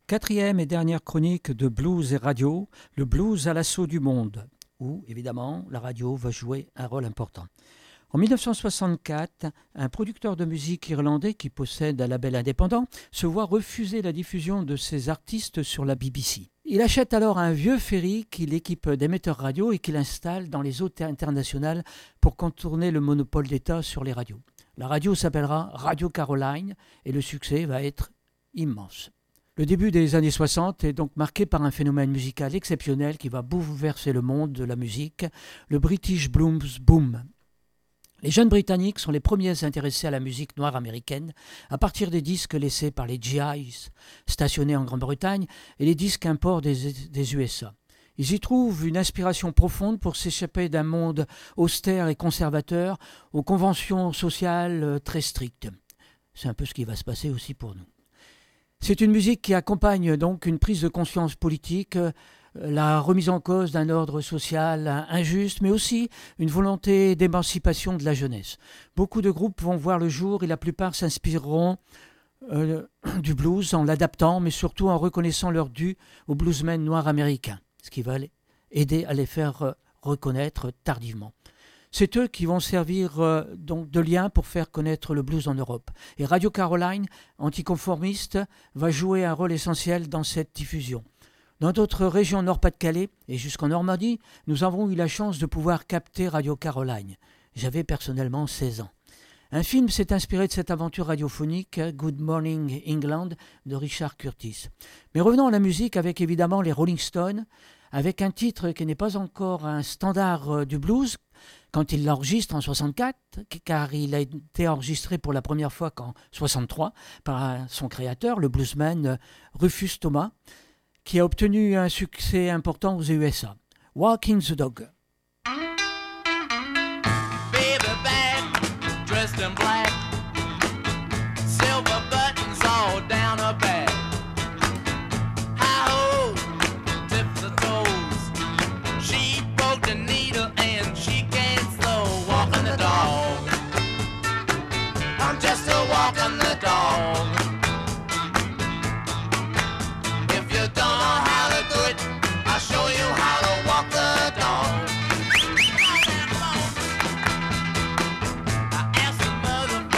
Quatrième et dernière chronique de Blues et Radio, le blues à l'assaut du monde, où évidemment la radio va jouer un rôle important. En 1964, un producteur de musique irlandais qui possède un label indépendant se voit refuser la diffusion de ses artistes sur la BBC. Il achète alors un vieux ferry qu'il équipe d'émetteurs radio et qu'il installe dans les eaux internationales pour contourner le monopole d'État sur les radios. La radio s'appellera Radio Caroline et le succès va être immense. Le début des années 60 est donc marqué par un phénomène musical exceptionnel qui va bouleverser le monde de la musique, le British Blues Boom. Les jeunes Britanniques sont les premiers intéressés à la musique noire américaine à partir des disques laissés par les GIs stationnés en Grande-Bretagne et les disques imports des USA. Ils y trouvent une inspiration profonde pour s'échapper d'un monde austère et conservateur aux conventions sociales très strictes. C'est un peu ce qui va se passer aussi pour nous. C'est une musique qui accompagne donc une prise de conscience politique, la remise en cause d'un ordre social injuste, mais aussi une volonté d'émancipation de la jeunesse. Beaucoup de groupes vont voir le jour et la plupart s'inspireront du blues en l'adaptant, mais surtout en reconnaissant leur dû aux bluesmen noirs américains, ce qui va aider à les faire reconnaître tardivement. C'est eux qui vont servir donc de lien pour faire connaître le blues en Europe. Et Radio Caroline, anticonformiste, va jouer un rôle essentiel dans cette diffusion. Dans d'autres régions Nord-Pas-de-Calais et jusqu'en Normandie, nous avons eu la chance de pouvoir capter Radio Caroline. J'avais personnellement 16 ans. Un film s'est inspiré de cette aventure radiophonique, Good Morning England, de Richard Curtis. Mais revenons à la musique avec évidemment les Rolling Stones, avec un titre qui n'est pas encore un standard du blues, quand il l'enregistre en 1964, car il a été enregistré pour la première fois qu'en 1963 par son créateur, le bluesman Rufus Thomas, qui a obtenu un succès important aux USA. Walking the Dog. Baby back, dressed in black, silver buttons all down her back. Hi-ho, tip the toes, she broke the needle and she can't slow. Walking the dog, I'm just a walking the dog. If you don't know how to do it, I'll show you how to walk the dog. I asked the mother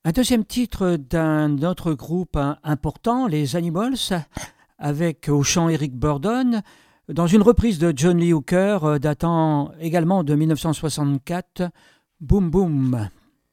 Un deuxième titre d'un autre groupe important, les Animals, avec au chant Eric Burdon, dans une reprise de John Lee Hooker datant également de 1964, Boom Boom.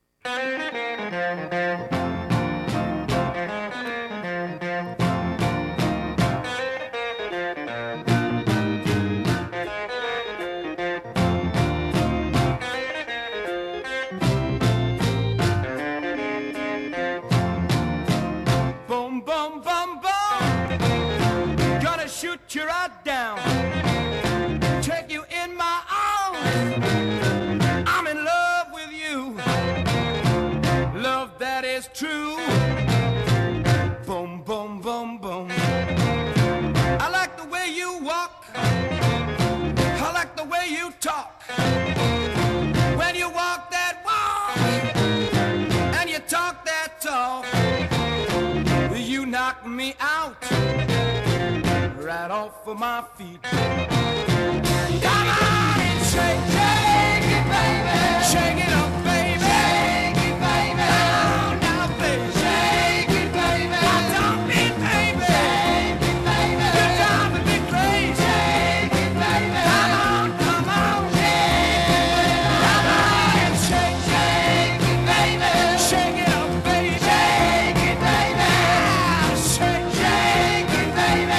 Shoot you right down, take you in my arms. I'm in love with you, love that is true. Boom, boom, boom, boom. I like the way you walk, I like the way you talk. When you walk that walk and you talk that talk, you knock me out right off of my feet. Come on and shake, shake it, baby. Shake it up, baby. Shake it, baby. Down, down, baby. Shake it, baby. I don't mean, baby. Shake it, baby. You're driving me crazy. Shake it, baby. Come on, come on. Come on and shake, shake it, baby. Shake it up, baby. Shake it, baby. Shake, shake it, baby.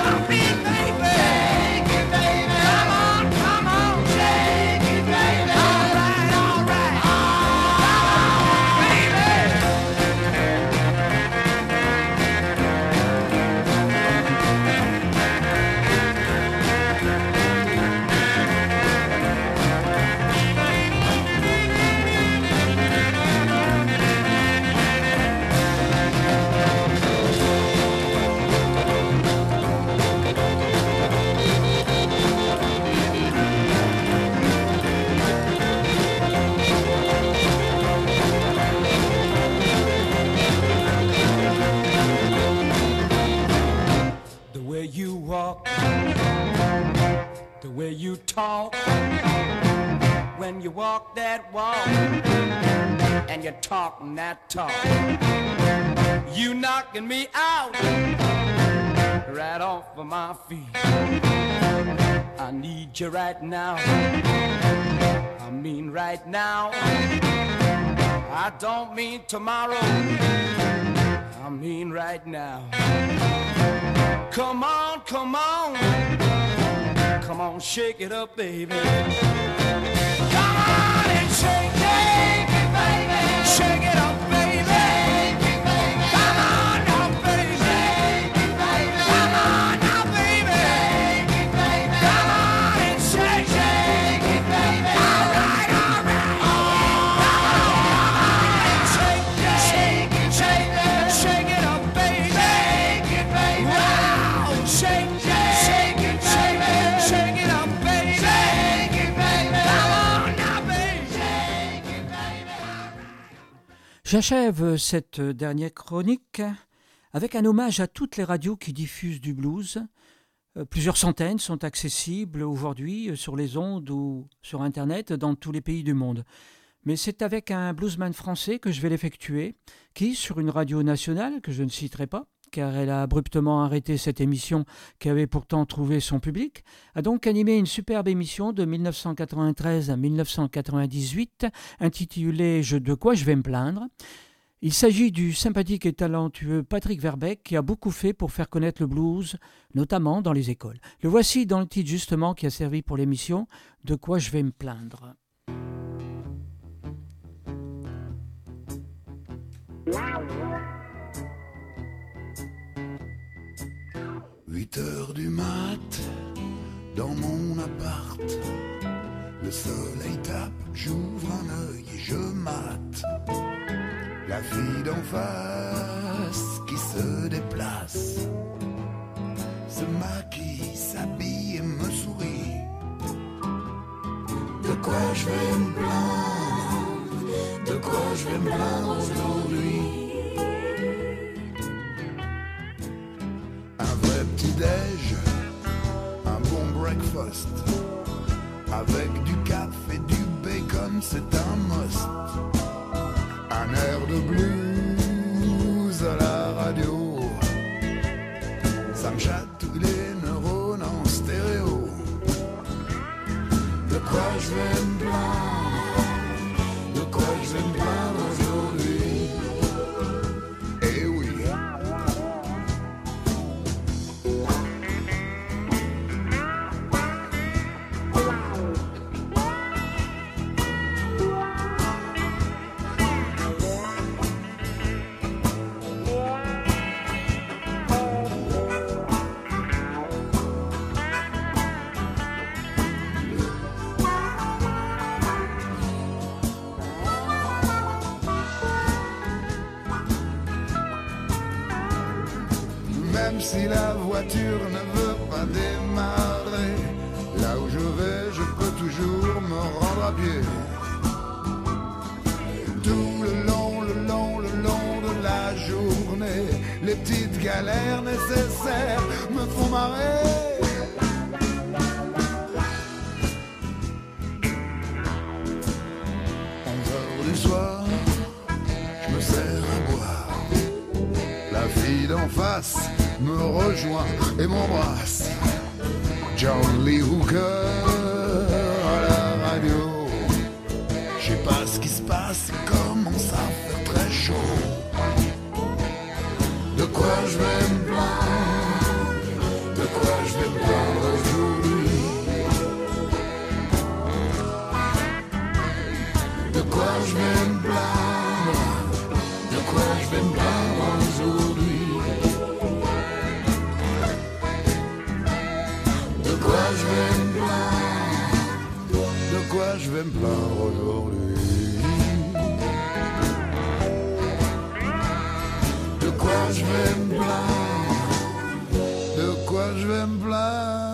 The way you talk when you walk that walk and you're talking that talk, you knocking me out right off of my feet. I need you right now, I mean right now. I don't mean tomorrow, I mean right now. Come on, come on, come on, shake it up, baby. Come on and shake it, baby. Shake it up, baby. Shake it, baby. Come on now, baby. Shake it, baby. Come on now, baby. Shake it, baby. Come on and shake it, baby. All right, all right. Come on and shake it, shake it up, baby. Shake it, baby. Wow, shake it, baby. Shake it up, baby. Shake it, baby. Come on now, baby. Shake it, baby. All right. J'achève cette dernière chronique avec un hommage à toutes les radios qui diffusent du blues. Plusieurs centaines sont accessibles aujourd'hui sur les ondes ou sur Internet dans tous les pays du monde. Mais c'est avec un bluesman français que je vais l'effectuer, qui, sur une radio nationale, que je ne citerai pas, car elle a abruptement arrêté cette émission qui avait pourtant trouvé son public, a donc animé une superbe émission de 1993 à 1998, intitulée « De quoi je vais me plaindre ». Il s'agit du sympathique et talentueux Patrick Verbeek qui a beaucoup fait pour faire connaître le blues, notamment dans les écoles. Le voici dans le titre justement qui a servi pour l'émission « De quoi je vais me plaindre ». 8 heures du mat, dans mon appart, le soleil tape, j'ouvre un œil et je mate. La fille d'en face qui se déplace, se maquille, s'habille et me sourit. De quoi je vais me plaindre, de quoi je vais me plaindre aujourd'hui? Un vrai petit-déj, un bon breakfast, avec du café, du bacon, c'est un must. Un air de blues me chatouille les neurones en stéréo. De quoi je vais me plaindre, de quoi je vais me plaindre aujourd'hui. Eh oui. Même si la voiture ne veut pas démarrer, là où je vais, je peux toujours me rendre à pied. Tout le long de la journée, les petites galères nécessaires me font marrer. 11h du soir, je me sers à boire. La fille d'en face me rejoint et m'embrasse. John Lee Hooker à la radio. Je sais pas ce qui se passe, il commence à faire très chaud. De quoi je vais me plaindre, de quoi je vais me plaindre aujourd'hui. De quoi je vais me plaindre, de quoi je vais me plaindre aujourd'hui. De quoi je vais me plaindre, de quoi je vais me plaindre aujourd'hui. De quoi je vais me plaindre, de quoi je vais me plaindre.